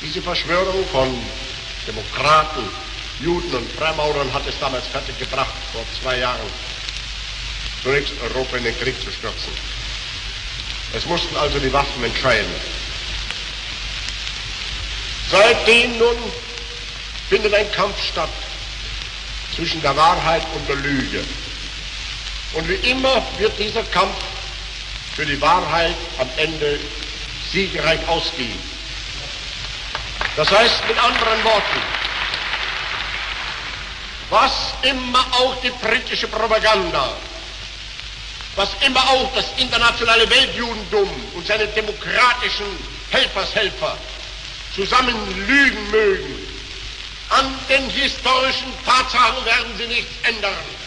Diese Verschwörung von Demokraten, Juden und Freimaurern hat es damals fertiggebracht, vor 2 Jahren, zunächst Europa in den Krieg zu stürzen. Es mussten also die Waffen entscheiden. Seitdem nun findet ein Kampf statt zwischen der Wahrheit und der Lüge. Und wie immer wird dieser Kampf für die Wahrheit am Ende siegreich ausgehen. Das heißt mit anderen Worten, was immer auch die britische Propaganda, was immer auch das internationale Weltjudentum und seine demokratischen Helfershelfer zusammen lügen mögen, an den historischen Tatsachen werden sie nichts ändern.